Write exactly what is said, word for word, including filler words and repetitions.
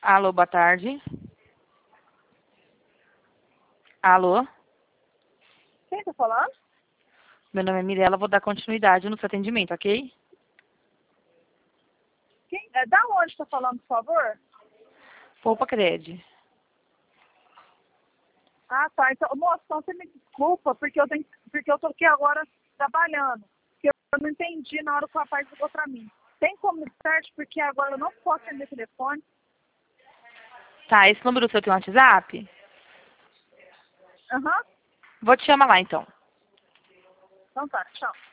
Alô, boa tarde. Alô? Quem tá falando? Meu nome é Mirella, vou dar continuidade no seu atendimento, ok? Quem? É, da onde tá falando, por favor? Poupa Cred. Ah, tá. Então, moça, então você me desculpa, porque eu, tenho, porque eu tô aqui agora trabalhando. Porque eu não entendi na hora que o rapaz ligou pra mim. Tem como certo, porque agora eu não posso atender telefone. Tá, esse número seu tem um WhatsApp? Aham. Vou te chamar lá, então. Então tá, tchau.